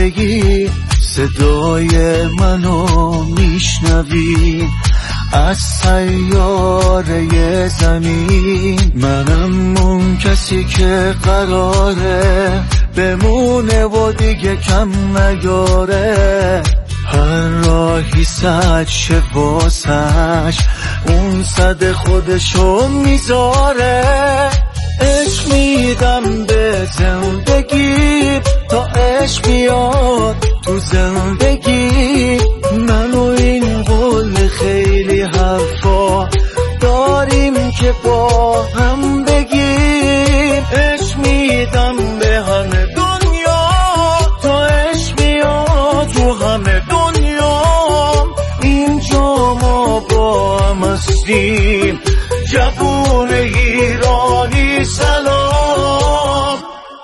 زندگی صدای منو میشنوی از سیاره زمین. منم اون کسی که قراره بمونه و دیگه کم نیاره. هر راهی صد شه واسش اون صد خودشو میذاره. عشق میدم به زندگی تا عشق بیاد تو زندگی. من و این قول خیلی حرفا داریم که با هم بگیم. عشق میدم به همه دنیا تا عشق بیاد تو همه دنیا. اینجا ما با هم هستیم جوون ایرانی سلام.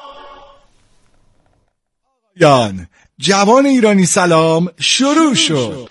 جوان ایرانی سلام شروع شد.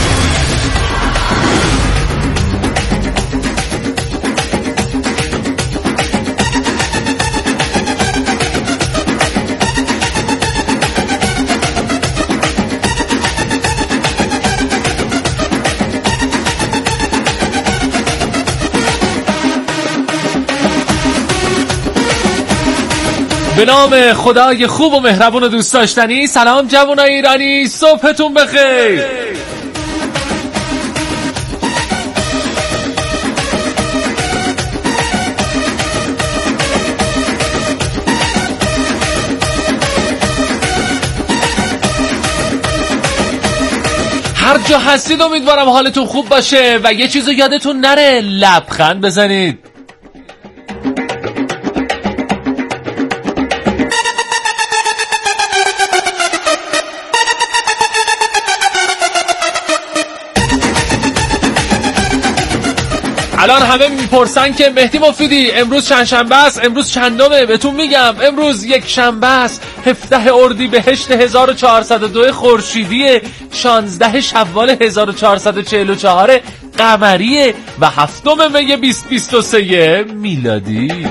به نام خدای خوب و مهربون و دوست داشتنی. سلام جوانای ایرانی، صبحتون بخیر. هر جا هستید امیدوارم حالتون خوب باشه و یه چیزو یادتون نره، لبخند بزنید. الان همه میپرسن که مهدی مفیدی امروز چند شنبه است؟ امروز چندمه؟ بهتون میگم امروز یک شنبه است، 17 اردیبهشت 1402 خورشیدی، 16 شوال 1444 قمری و 7 می 2023 میلادی.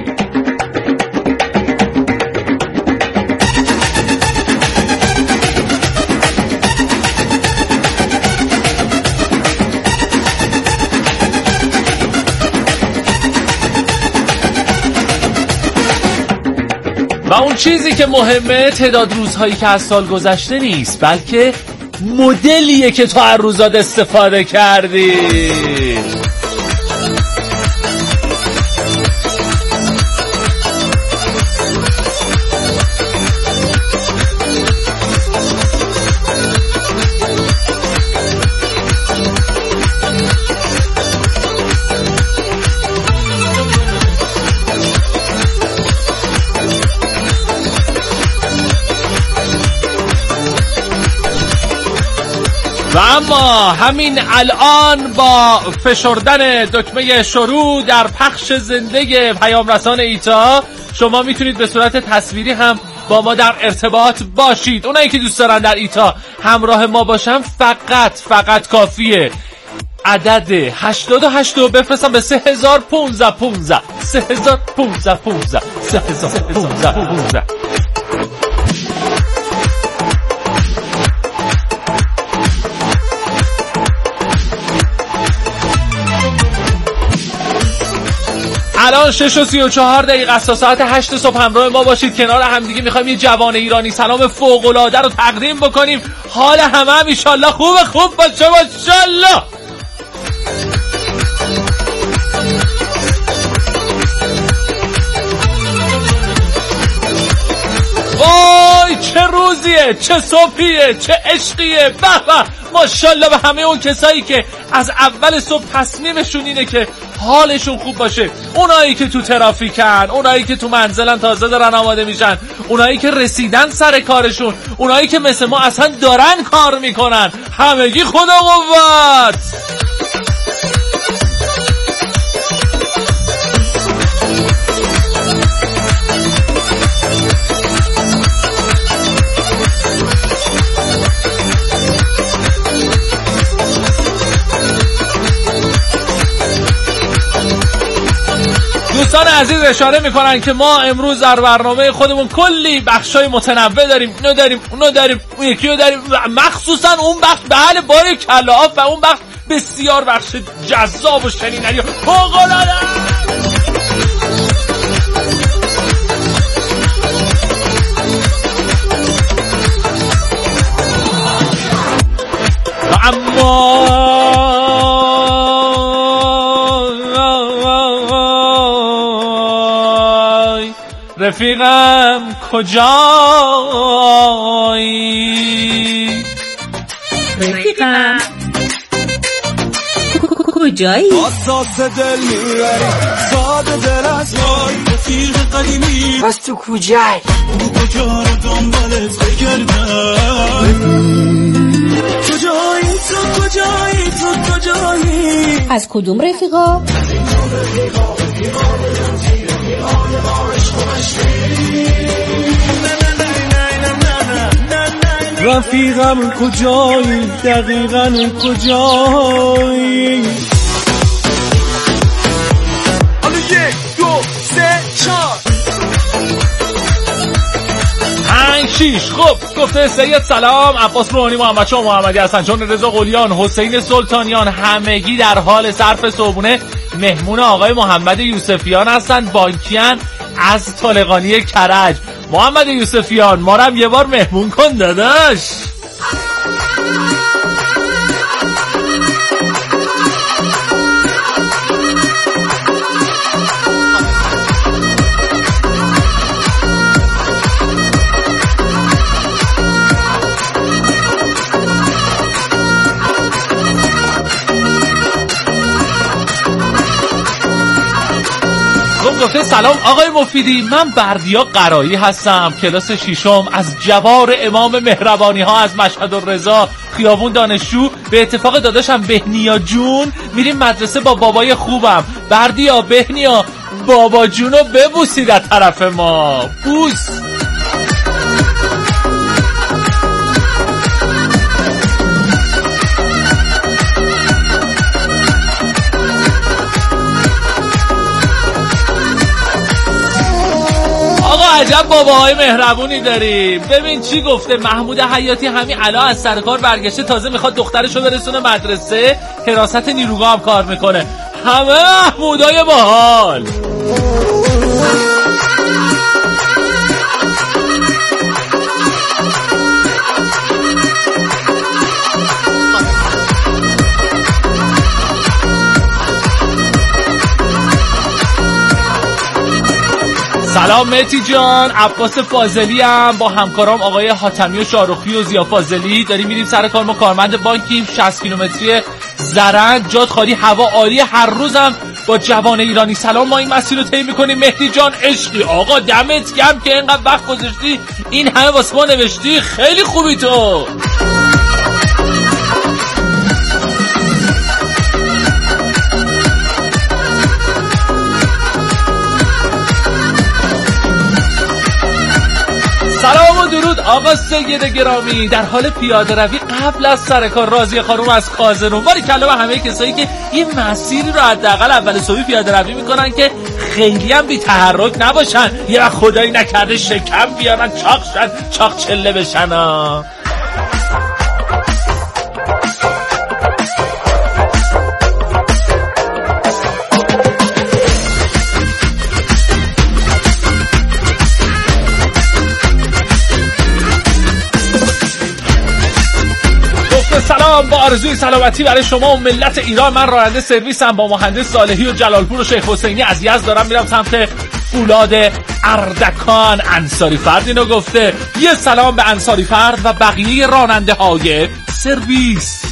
و اون چیزی که مهمه تعداد روزهایی که از سال گذشته نیست، بلکه مدلیه که تو هر روزات استفاده کردی. و اما همین الان با فشردن دکمه شروع در پخش زنده پیام رسان ایتا شما میتونید به صورت تصویری هم با ما در ارتباط باشید. اونایی که دوست دارن در ایتا همراه ما باشن فقط کافیه عدد 88 رو بفرستم به 3015 3015. الان 6:34 است تا ساعت 8 صبح همراه ما باشید. کنار همدیگه میخوایم یه جوان ایرانی سلام فوق‌العاده رو تقدیم بکنیم. حال همه ان شاءالله خوب باشه ماشاءالله. وای چه روزیه، چه صبحیه، چه عشقیه. به ماشاءالله به همه اون کسایی که از اول صبح تصمیمشون اینه که حالشون خوب باشه. اونایی که تو ترافیکن، اونایی که تو منزلن تازه دارن آماده میشن، اونایی که رسیدن سر کارشون، اونایی که مثل ما اصلا دارن کار میکنن، همگی خدا قوت. دوستان عزیز اشاره میکنن که ما امروز در برنامه خودمون کلی بخشای متنوع داریم، اینو داریم اونو داریم اون یکی رو داریم، مخصوصا اون بخش بله باره کلاف و اون بخش بسیار بخش جذاب و شنیدنی و فوق‌العاده. اما رفیقم کجایی؟ رفیقم کجایی؟ اساس دل میبری ساده دل از وای رفیق قدیمی پس تو کجایی؟ تو کجا رو دنبالت بگردم کجایی تو کجایی تو کجایی از کدوم رفیقا؟ رفیقم کجایی دقیقاً کجایی حالا 1 2 3 4 5 6 خب گفته سید سلام، عباس روحانی، محمد شاه محمدی حسن چون، رضا قلیان، حسین سلطانیان همگی در حال صرف صبحونه مهمون آقای محمد یوسفیان هستند، بانکیان از طالقانی کرج. محمد یوسفیان ما رو هم یه بار مهمون کن داداش. گفته سلام آقای مفیدی، من بردیا قرایی هستم، کلاس 6م از جوار امام مهربانی ها از مشهد الرضا خیابون دانشجو. به اتفاق داداشم بهنیا جون میریم مدرسه با بابای خوبم. بردیا بهنیا بابا جونو ببوسید از طرف ما. بوس. عجب باباهای مهربونی داریم. ببین چی گفته محمود حیاتی، همین الان از سر کار برگشته، تازه میخواد دخترشو برسونه مدرسه، حراست نیروگاه هم کار میکنه. همه محمودای باحال. سلام مهدی جان، عباس فاضلی هم با همکارام آقای حاتمی و شاروخی و زیا فاضلی داریم میریم سر کار. ما کارمند بانکیم، 60 کیلومتری زرنج، جات خالی، هوا عالی، هر روزم با جوان ایرانی سلام ما این مسیر رو طی میکنیم. مهدی جان عشقی، آقا دمت گرم که اینقدر وقت گذاشتی این همه واسه ما نوشتی، خیلی خوبی تو. سلام و درود آقا سید گرامی، در حال پیاده روی قبل از سر کار. راضیه خانم از کازنون، باریکلا به همه کسایی که یه مسیری رو حداقل اول صبح پیاده روی میکنن که خیلی هم بی تحرک نباشن، یه وقت خدایی نکرده شکم بیارن چاق چله بشن ها. سلام، با آرزوی سلامتی برای شما و ملت ایران. من راننده سرویسم، با مهندس صالحی و جلالپور و شیخ حسینی از یزد دارم میرم سمت فولاد اردکان. انصاری فرد اینو گفته. یه سلام به انصاری فرد و بقیه راننده های سرویس.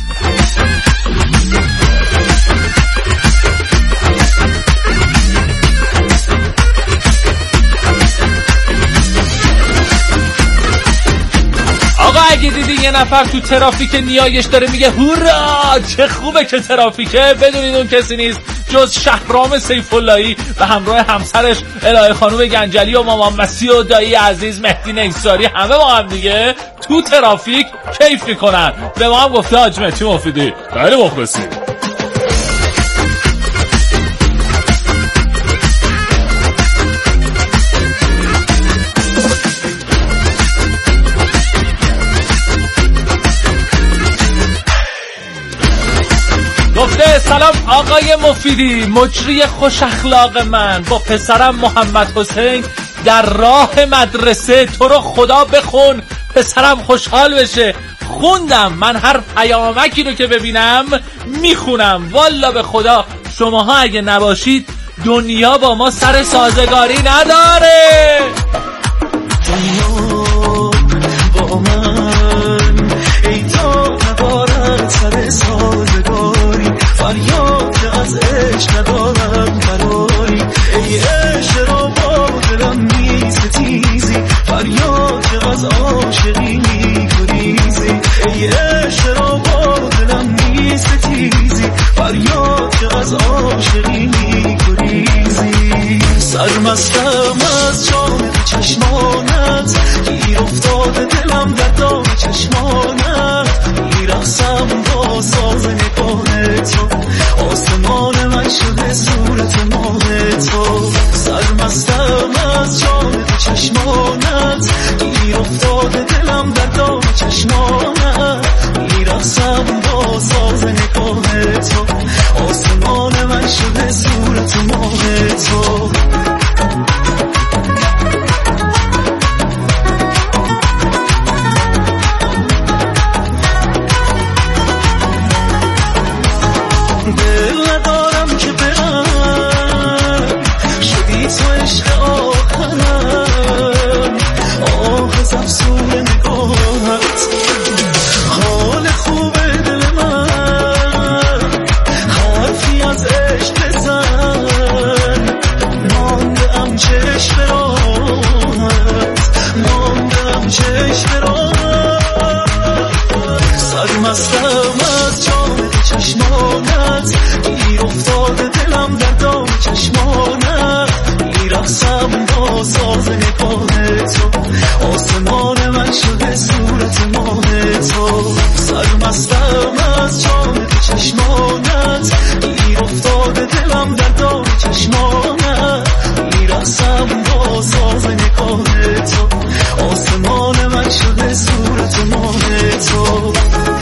آقا اگه دیدی یه نفر تو ترافیک نیایش داره میگه هورا چه خوبه که ترافیکه، بدونید اون کسی نیست جز شهرام سیف‌اللهی و همراه همسرش الهه خانم گنجلی و مامان مسی و دایی عزیز مهدی نیساری، همه با هم دیگه تو ترافیک کیف میکنن. به ما هم گفته حاج مهدی مفیدی خیلی مخلصی. آقای مفیدی مجری خوش اخلاق من با پسرم محمد حسین در راه مدرسه، تو رو خدا بخون پسرم خوشحال بشه. خوندم، من هر پیامکی رو که ببینم میخونم. والا به خدا شماها اگه نباشید دنیا با ما سر سازگاری نداره. دنیا با من ای تا ندارد سر سازگاری، فریاد که از عشق ندارم قراری. ای عشق را با دلم میستیزی، فریاد که از عاشقی میگریزی. ای عشق را با دلم میستیزی، فریاد که از عاشقی میگریزی. سرمستم از جام چشمانت، گیر افتاده دلم در دام چشمانت. میرقصم با ساز نگاه تو، آسمان من شده صورت ماه تو. سرمستم از جام چشمانت، گیر افتاده دلم در دام چشمانت. میرقصم با ساز نگاه تو، آسمان من شده صورت ماه تو. دل ندارم که برم، شدی تو عشق آخرم. آه از افسون نگاهت، حال خوب دل من. حرفی از عشق بزن، ماندم چشم راحت، ماندم چشم راحت. سرمستم از جام چشمانت، گیر افتاده دلم در دام چشمانت. میرقصم با ساز نگاه تو، آسمان من شده صورت ماه تو. سرمستم از جام چشمانت، گیر افتاده دلم در دام چشمانت. میرقصم با ساز نگاه تو، آسمان من شده صورت ماه تو.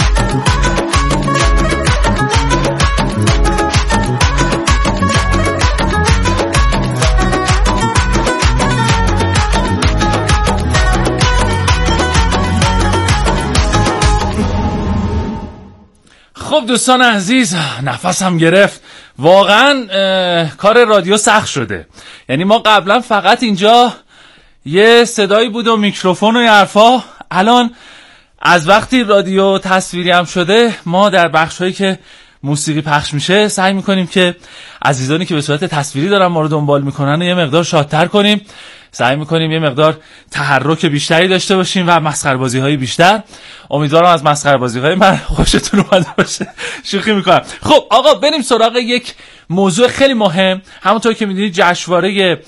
خب دوستان عزیز، نفسم گرفت واقعا. کار رادیو سخت شده. یعنی ما قبلا فقط اینجا یه صدایی بود و میکروفون و حرفا. الان از وقتی رادیو تصویری هم شده، ما در بخشایی که موسیقی پخش میشه سعی میکنیم که عزیزانی که به صورت تصویری دارن ما رو دنبال میکنن یه مقدار شادتر کنیم. سعی میکنیم یه مقدار تحرک بیشتری داشته باشیم و مسخره‌بازی های بیشتر. امیدوارم از مسخره‌بازی های من خوشتون اومده باشه. شوخی میکنم. خب آقا بریم سراغ یک موضوع خیلی مهم. همونطور که میدونید جشنواره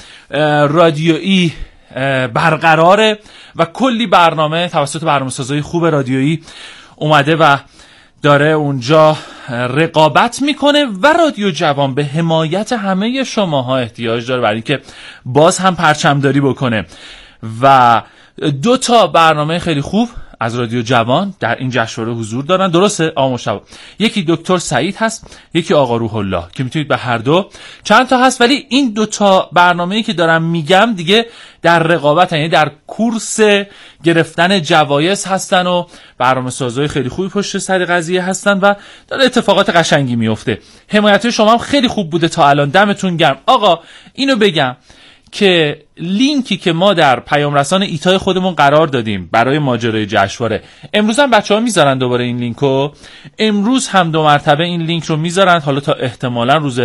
رادیویی برقراره و کلی برنامه توسط برنامه‌سازای خوب رادیویی اومده و داره اونجا رقابت میکنه و رادیو جوان به حمایت همه شماها احتیاج داره برای اینکه باز هم پرچمداری بکنه و 2 تا برنامه خیلی خوب از رادیو جوان در این جشنواره حضور دارن. درسته آقا مشتبه؟ یکی دکتر سعید هست، یکی آقا روح الله که میتونید به هر دو. چند تا هست ولی این 2 تا برنامه‌ای که دارم میگم دیگه در رقابت، یعنی در کورس گرفتن جوایز هستن و برنامه‌سازای خیلی خوبی پشت سر قضیه هستن و داره اتفاقات قشنگی میفته. حمایت شما هم خیلی خوب بوده تا الان، دمتون گرم. آقا اینو بگم که لینکی که ما در پیام رسان ایتای خودمون قرار دادیم برای ماجرای جشنواره، امروز هم بچه‌ها میذارن دوباره این لینکو. امروز هم 2 مرتبه این لینک رو میذارن، حالا تا احتمالاً روز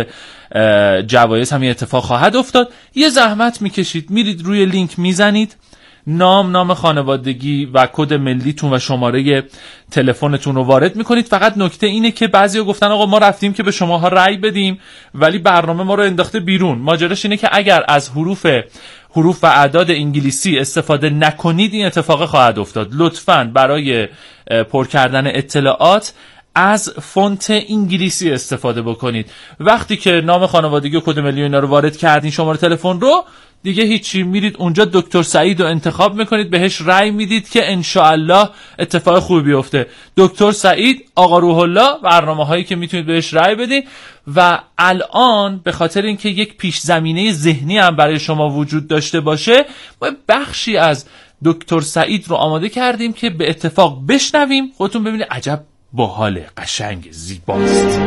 جوایز هم یه اتفاق خواهد افتاد. یه زحمت میکشید میرید روی لینک میزنید، نام خانوادگی و کد ملیتون و شماره تلفنتون رو وارد میکنید. فقط نکته اینه که بعضیا گفتن آقا ما رفتیم که به شماها رأی بدیم ولی برنامه ما رو انداخته بیرون. ماجراش اینه که اگر از حروف و اعداد انگلیسی استفاده نکنید این اتفاق خواهد افتاد. لطفاً برای پر کردن اطلاعات از فونت انگلیسی استفاده بکنید. وقتی که نام خانوادگی و کد ملی اینا رو وارد کردین، شماره تلفن رو، دیگه هیچی، میرید اونجا دکتر سعید رو انتخاب میکنید، بهش رأی میدید که انشاءالله اتفاق خوبی بیفته. دکتر سعید، آقا روح الله، برنامه‌هایی که میتونید بهش رأی بدید. و الان به خاطر اینکه یک پیش زمینه ذهنی هم برای شما وجود داشته باشه، ما بخشی از دکتر سعید رو آماده کردیم که به اتفاق بشنویم، خودتون ببینید عجب باحاله، قشنگ، زیباست.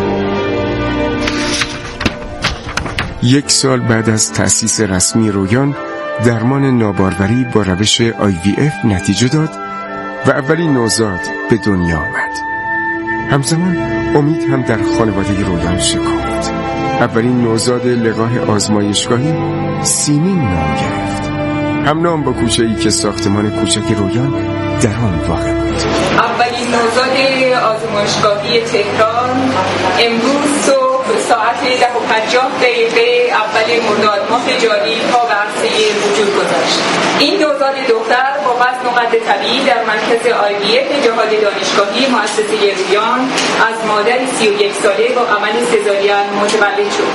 1 سال بعد از تأسیس رسمی رویان، درمان ناباروری با روش IVF نتیجه داد و اولین نوزاد به دنیا آمد. همزمان امید هم در خانواده رویان شکافت. اولین نوزاد لقاح آزمایشگاهی سیمین نام گرفت، هم نام با کوچه‌ای که ساختمان کوچک رویان در آن واقع بود. اولین نوزاد آزمایشگاهی تهران امروز صبح ساعت 10:50 اول مرداد ماه جاری پا به عرصه وجود گذاشت. این نوزاد دختر با وزن و قد طبیعی در مرکز IVF جهاد دانشگاهی مؤسسه رویان از مادر 31 ساله با عمل سزارین متولد شد.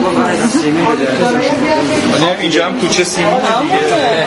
اینجا هم کوچه سیمین دیگه.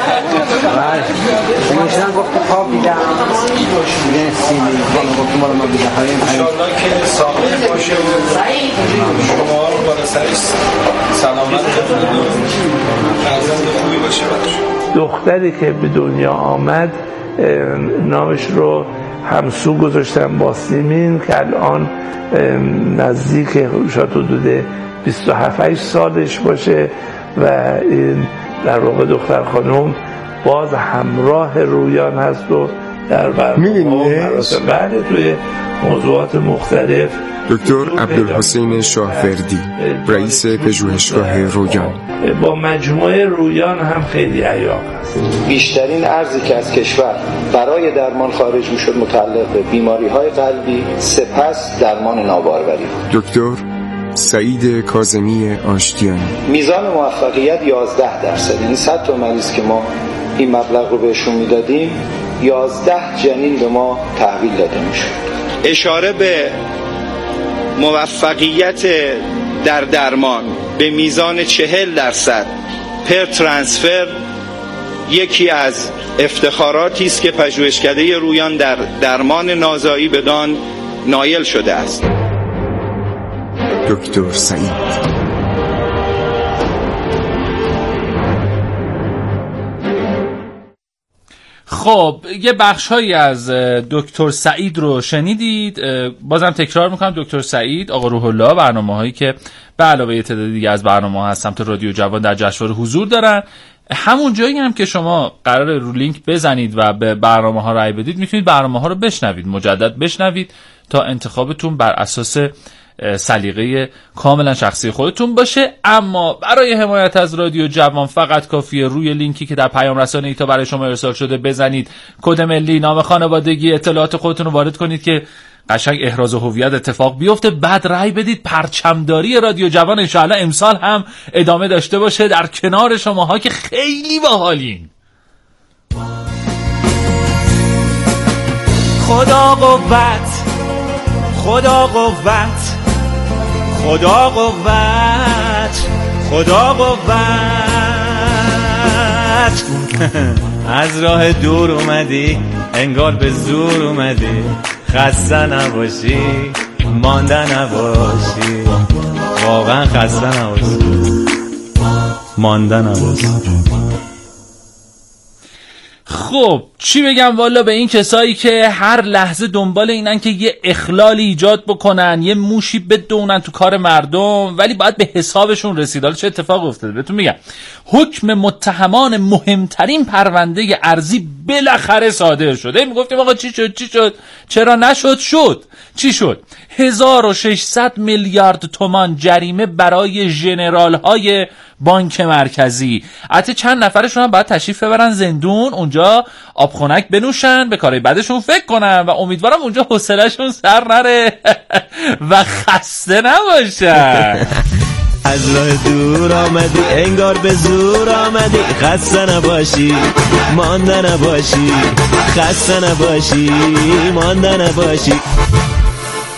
مثلا گفت پا بیدم میگن سیمین گفت ما رو ما بیدم انشاءالله که ساقه باشه و شما رو بالا سرش سلامت بکنید و فرزند خوبی باشه براش. دختری که به دنیا آمد نامش رو همسو گذاشتن با سیمین که الان نزدیک شاید حدود 27 سالش باشه و این در واقع دختر خانم باز همراه رویان هست و در برنامه بله توی موضوعات مختلف. دکتر عبدالحسین شاهوردی، رئیس پژوهشگاه رویان، با مجموعه رویان هم خیلی عیاق است. بیشترین ارزی که از کشور برای درمان خارج میشد متعلق به بیماری‌های قلبی، سپس درمان ناباروری. دکتر سعید کاظمی آشتیانی، میزان موفقیت 11%. یعنی 100 تا مریض که ما این مبلغ رو بهشون میدادیم 11 جنین به ما تحویل داده میشد. اشاره به موفقیت در درمان به میزان 40% پر ترانسفر یکی از افتخاراتی است که پژوهشکده رویان در درمان نازایی بدان نایل شده است. دکتر سعید. خب یه بخش‌هایی از دکتر سعید رو شنیدید. بازم تکرار میکنم، دکتر سعید، آقا روح الله، برنامه‌هایی که به علاوه تعداد دیگه از برنامه‌ها از سمت رادیو جوان در جشنواره حضور دارن. همون جایی هم که شما قراره رو لینک بزنید و به برنامه‌ها رای بدید، میتونید برنامه‌ها رو بشنوید، مجدد بشنوید تا انتخابتون بر اساس سلیقه کاملا شخصی خودتون باشه. اما برای حمایت از رادیو جوان فقط کافیه روی لینکی که در پیام رسانه ایتا برای شما ارسال شده بزنید، کد ملی، نام خانوادگی، اطلاعات خودتون رو وارد کنید که قشنگ احراز هویت اتفاق بیفته، بعد رای بدید. پرچمداری رادیو جوان انشاءالله امسال هم ادامه داشته باشه در کنار شماها که خیلی باحالین. خدا قوت، خدا قوت، خدا قوت، خدا قوت. از راه دور اومدی انگار به زور اومدی، خسته نباشی مانده نباشی، واقعا خسته نباشی مانده نباشی. خب چی بگم والا به این کسایی که هر لحظه دنبال اینن که یه اخلالی ایجاد بکنن، یه موشی بدونن تو کار مردم، ولی باید به حسابشون رسید. حالا چه اتفاق افتاده بهتون میگم. حکم متهمان مهمترین پرونده ارضی بالاخره صادر شده. میگفتیم آقا چی شد چرا نشد؟ شد. چی شد؟ 1600 میلیارد تومان جریمه برای ژنرال های بانک مرکزی. البته چند نفرشون هم باید تشریف ببرن زندون، اونجا آبخونک بنوشن، به کارهای بعدشون فکر کنن و امیدوارم اونجا حوصله‌شون سر نره و خسته نباشن. از راه دور آمدی انگار به زور آمدی، خسته نباشی مانده نباشی، خسته نباشی مانده نباشی.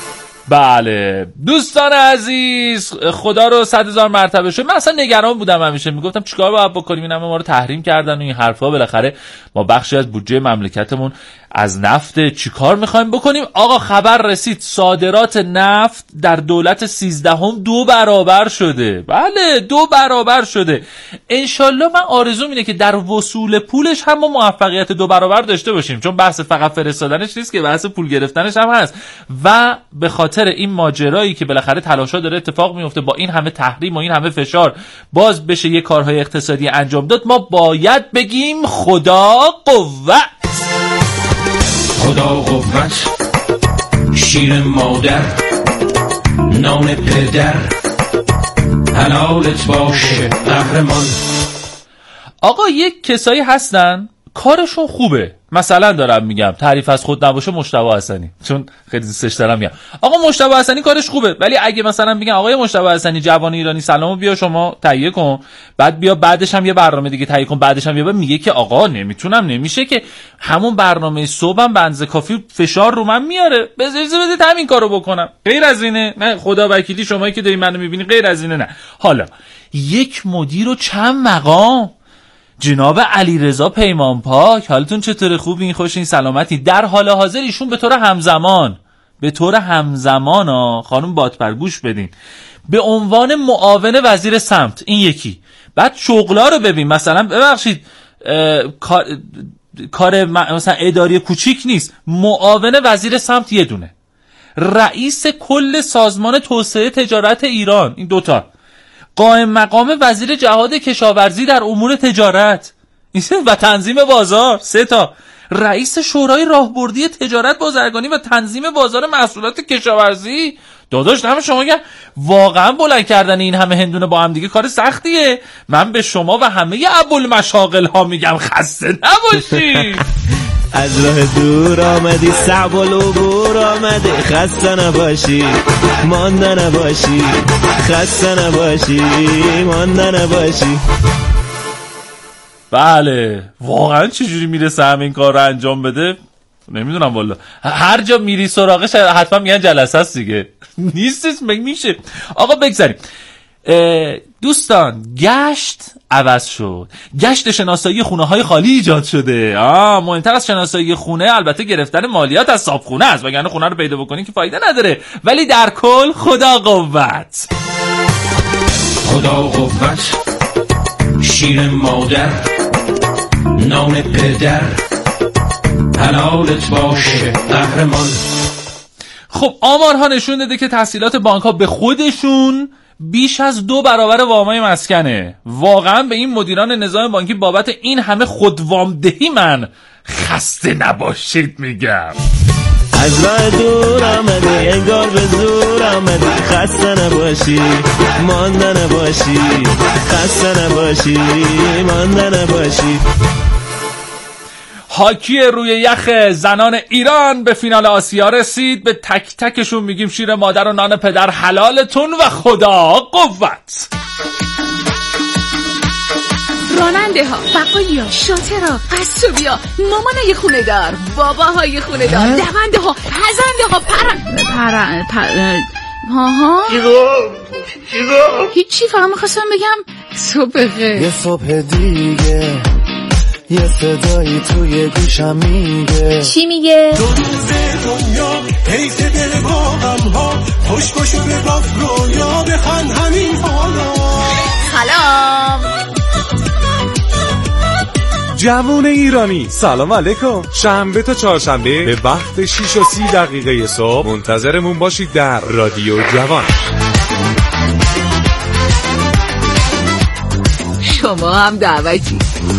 بله دوستان عزیز، خدا رو 100,000 مرتبه شد. من اصلا نگران بودم، همیشه میگفتم چیکار باید بکنیم، این همه ما رو تحریم کردن و این حرفا. بالاخره ما بخشی از بودجه مملکتمون از نفت، چیکار میخوایم بکنیم؟ آقا خبر رسید صادرات نفت در دولت 13 2 برابر شده. بله 2 برابر شده. انشالله من آرزوم اینه که در وصول پولش هم ما موفقیت 2 برابر داشته باشیم، چون بحث فقط فرستادنش نیست که، بحث پول گرفتنش هم هست. و به خاطر این ماجرایی که بالاخره تلاشا داره اتفاق میفته، با این همه تحریم و این همه فشار باز بشه یه کارهای اقتصادی انجام داد، ما باید بگیم خدا قوت. خدا قوت، شیر مادر، نان پدر، حلالت باشه قهرمان. آقا یک کسایی هستن کارشون خوبه، مثلا دارم میگم تعریف از خود نباشه مجتبی حسنی، چون خیلی دوستش دارم میگم آقا مجتبی حسنی کارش خوبه، ولی اگه مثلا میگن آقای مجتبی حسنی جوان ایرانی سلامو بیا شما تهیه کن، بعد بیا بعدش هم یه برنامه دیگه تهیه کن، بعدش هم بیا، میگه که آقا نمیتونم، نمیشه که همون برنامه صبحم بنز کافی فشار رو من میاره، بذارید همین کارو بکنم. غیر از اینه نه، خدا وکیلی شمایی که داری منو میبینی غیر از اینه نه. حالا یک مدیر و چند مقام، جناب علیرضا پیمانپاک، حالتون چطوره؟ خوبین؟ خوشین؟ سلامتی؟ در حال حاضر ایشون به طور همزمان خانم بادپرگوش بدین به عنوان معاون وزیر سمت، این یکی. بعد شغلا رو ببین، مثلا ببخشید کار مثلا اداری کوچیک نیست، معاون وزیر سمت یه دونه، رئیس کل سازمان توسعه تجارت ایران این دوتا، قائم مقام وزیر جهاد کشاورزی در امور تجارت و تنظیم بازار 3 تا، رئیس شورای راهبردی تجارت بازرگانی و تنظیم بازار محصولات کشاورزی. داداش دم شما گرم، واقعا بلند کردن این همه هندونه با هم دیگه کار سختیه. من به شما و همه ابوالمشاغل ها میگم خسته نباشی. از راه دور آمدی، صعب العبور آمدی، خسته نباشی مانده نباشی، خسته نباشی مانده نباشی. بله واقعا چجوری میرسه همین کار رو انجام بده نمیدونم والا. هر جا میری سراغش حتما میگن جلسه است دیگه، نیستش میشه. آقا بگذاریم دوستان، گشت عوض شد، گشت شناسایی خونه های خالی ایجاد شده. مهمتر از شناسایی خونه البته گرفتن مالیات از صاحبخونه است، وگرنه خونه رو پیدا بکنی که فایده نداره. ولی در کل خدا قوت. خدا قوت، شیر مادر، نان پدر، حلالت باشه قهرمان. خب آمارها نشون داده که تحصیلات بانک ها به خودشون بیش از 2 برابر وامای مسکنه. واقعا به این مدیران نظام بانکی بابت این همه خودوامدهی من خسته نباشید میگم. از راه دور آمدی، انگار به زور آمدی، خسته نباشی مانده نباشی، خسته نباشی مانده نباشی. هاکی روی یخ زنان ایران به فینال آسیا رسید. به تک تکشون میگیم شیر مادر و نان پدر حلالتون و خدا قوت. راننده ها، بقالی ها، شاطر ها، قصابی ها، مامانای خونه دار، باباهای خونه دار، دونده ها، پزنده ها، هیچی، فقط میخواستم بگم صبح بخیر. یه صبح دیگه یه صدایی توی گوشم میگه. چی میگه؟ 2 روز دنیا حیث دل با غم ها، خوش باشو به باف رویا بخند همین حالا. سلام جوون ایرانی، سلام علیکم. شنبه تا چهارشنبه به وقت 6:30 صبح منتظرمون باشید در رادیو جوان. شما هم دعوتی.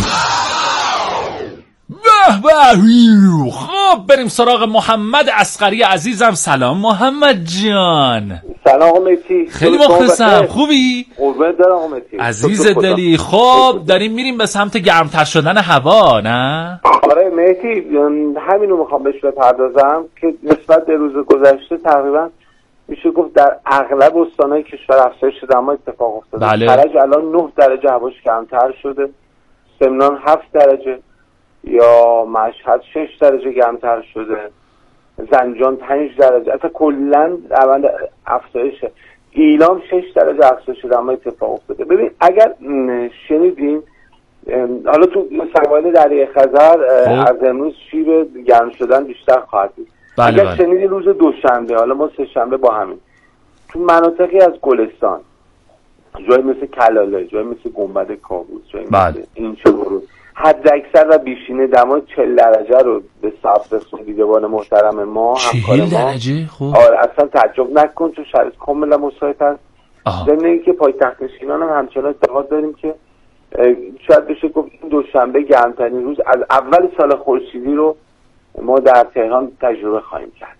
خب بریم سراغ محمد اصغری عزیزم. سلام محمد جان. سلام آقا مهدی، خیلی مخلصم. خوبی؟ قربونت برم آقا مهدی. عزیز دلی. خب داریم میریم به سمت گرمتر شدن هوا، نه؟ آره مهدی، همینو میخوام بهش بپردازم که نسبت به روز گذشته تقریبا میشه گفت در اغلب استانهای کشور افزایش دما اتفاق افتاده. بله. کرج الان 9 درجه هواش کمتر شده، سمنان 7 درجه، یا مشهد 6 درجه گرمتر شده، زنجان 5 درجه، اصلا کلا روند افزایشه. ایلام 6 درجه افزایش دما اتفاق افتاده. ببین اگر شنیدین حالا تو سواحل دریای خزر از امروز شیب گرم شدن بیشتر خواهد بود. اگر شنیدین روز دوشنبه، حالا ما سه شنبه با همین، تو مناطقی از گلستان، جای مثل کلاله، جای مثل گنبد کاووس، جای مثل این چهارو، حد اکثر و بیشینه دمای 40 درجه رو به ثبت رسون دیدبان محترم ما، همکار ما. 40 درجه؟ خوب. آره اصلا تعجب نکن، چون شرایط کاملا مساعد است. ضمن اینکه پایتخت نشینان هم همچنان اعتقاد داریم که شاید بشه گفت این دوشنبه گرمترین روز از اول سال خورشیدی رو ما در تهران تجربه خواهیم کرد.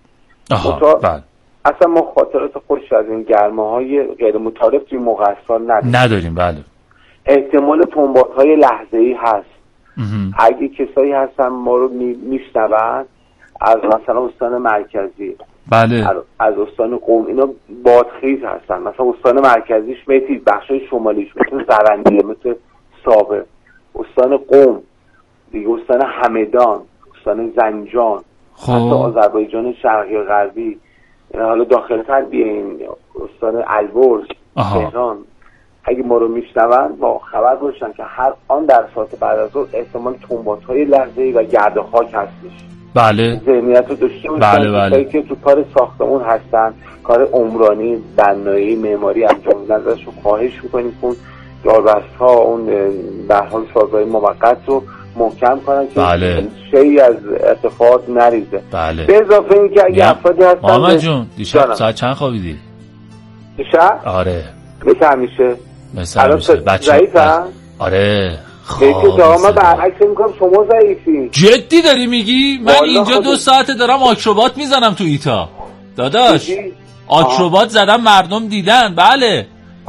اصلا ما خاطرات خوش از این گرماهای غیر متعارف توی موقع نداریم. بله. احتمال تنبات‌های لحظه‌ای هست. اگه کسایی هستن ما رو میشنون از مثلا استان مرکزی، بله، از استان قم، اینا بادخیز هستن. مثلا استان مرکزیش مهدی، بخشای شمالیش مثل زرندیه، مثل سابه، استان قم دیگه، استان همدان، استان زنجان، حتی آذربایجان شرقی و غربی، حالا داخل‌تر بیاین استان البرز، تهران، اگه ما رو میشنون با خبر باشن که هر آن در ساعت بعد از ظهر احتمال تنبات‌های لحظه‌ای و گرد خاک هستش. بله. ذهنیت رو داشته باشن. بله. که تو کار ساختمون هستن، کار عمرانی، بنایی، معماری انجام میدن، ازشون خواهش می‌کنیم اون داربست‌ها، اون به هر حال سازهای موقت رو محکم کنن که شیئی از ارتفاعات نریزه. بله. به اضافه این که اگه افرادی هستن محمد جون دیشب ساعت چند خوابیدی؟ دیشب؟ آره. مثل همیشه. بچه آره. خب من برعکس میکنم شما ضعیفی. جدی داری میگی؟ من اینجا 2 ساعت دارم آکروبات میزنم تو ایتا داداش. آکروبات زدم مردم دیدن. بله.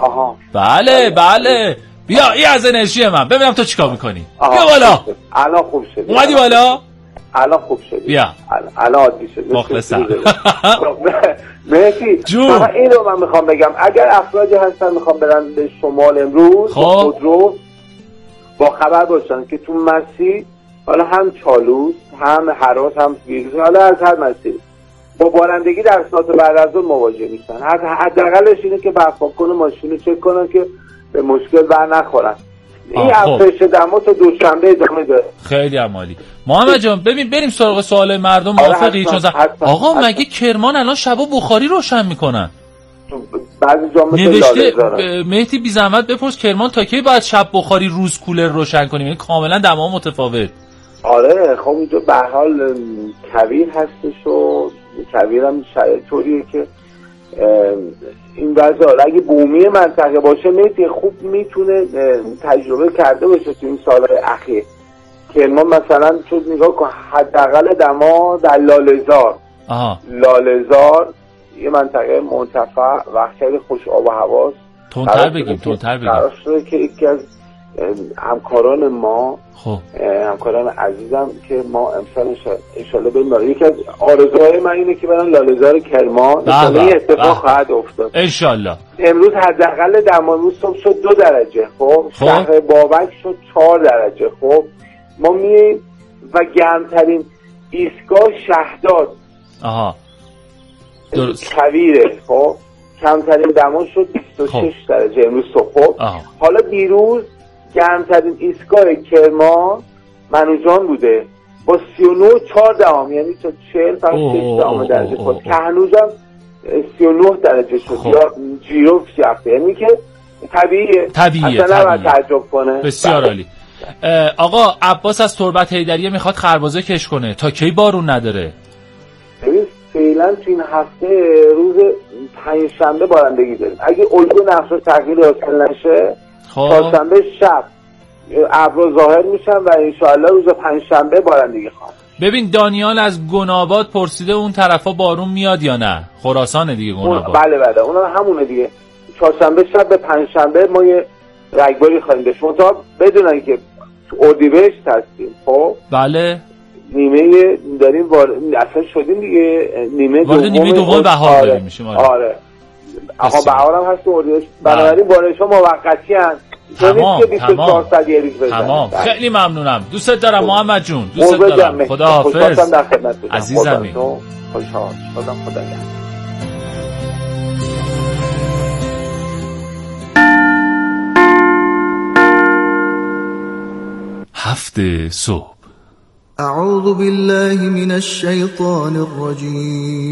بله. بیا این از انرژی من، ببینم تو چیکار میکنی. بیا بالا. الان خوب شد. اومدی بالا؟ الان خوب شد. بیا. الان عادی شد. مخلصم. مهدی فقط این رو من میخوام بگم، اگر افرادی هستن میخوام برن به شمال امروز خودرو، با خبر باشن که تو مسیر حالا هم چالوس، هم هراس، هم ویروس، حالا از هر مسیر با بارندگی در ساعت بعد از اون مواجه میشن. حداقلش اینه که برپاک ماشین رو چک کنن که به مشکل بر نخورن. این افزایش دما تا دوشنبه ادامه داره. خیلی عالی. محمد جان ببین بریم سراغ سوال مردم. موافقی؟ آقا مگه کرمان الان شبا بخاری روشن میکنن؟ بعضی جا نوشته مهدی بی زحمت بپرس کرمان تا کی باید شب بخاری روز کولر روشن کنیم؟ یعنی کاملا دما متفاوت. آره خب اینجا به هر حال کویر هستش و کویر هم طوریه که این وضع اگه بومی منطقه باشه مهدی خوب میتونه تجربه کرده باشه تو این سالهای اخیر. کرمان مثلا تو نگاه کن حداقل دما در لاله‌زار یه منطقه مرتفع و خیلی خوش آب و هواست. تندتر بگیم. قرار شده که یکی از همکاران ما، همکاران عزیزم که ما امسال انشالله بریم، یکی از آرزوهای من اینه که برن لاله‌زار کرمان، این اتفاق خواهد افتاد انشالله. امروز حداقل دما صبح شد 2 درجه، خب شهر بابک شد 4 درجه. خب ما میاییم و گرمترین ایستگاه شهداد کویره، خب کمترین دما شد 26 درجه امروز صبح. حالا دیروز گرمترین ایستگاه کرمان منوجان بوده با 39.4 یعنی تا 40.6 درجه خود که هنوزم 39 درجه شد یا جیروف شفته، یعنی که طبیعیه اصلا نباید تعجب کنه. بسیار عالی. آقا عباس از تربت حیدریه میخواد خربزه کش کنه، تا کی بارون نداره؟ فعلا تو این هفته روز پنجشنبه بارندگی داریم. اگه الگوی نقشه تغییر حاصل نشه چهارشنبه شب ابر ظاهر میشن و انشاءالله روز پنجشنبه بارندگی خواهد. ببین دانیال از گناباد پرسیده اون طرفا بارون میاد یا نه؟ خراسانه دیگه گناباد. بله اونم همونه دیگه. چهارشنبه شب به پنجشنبه ما یه رگباری خواهیم داشت. منتها بدونن که تو اردیبهشت هستیم. خب بله نیمه داریم اصلا شدیم دیگه، نیمه دوم بهار داریم میشیم. آره آقا بهار هم هست اردیبهشت، بنابراین بارش‌ها موقتی هست. تمام. خیلی ممنونم. دوست دارم محمد جون. دوست دارم. خداحافظ عزیزمی. خوشحال شدم. خدا نگهدار. 7 صبح. اعوذ بالله من الشیطان الرجیم.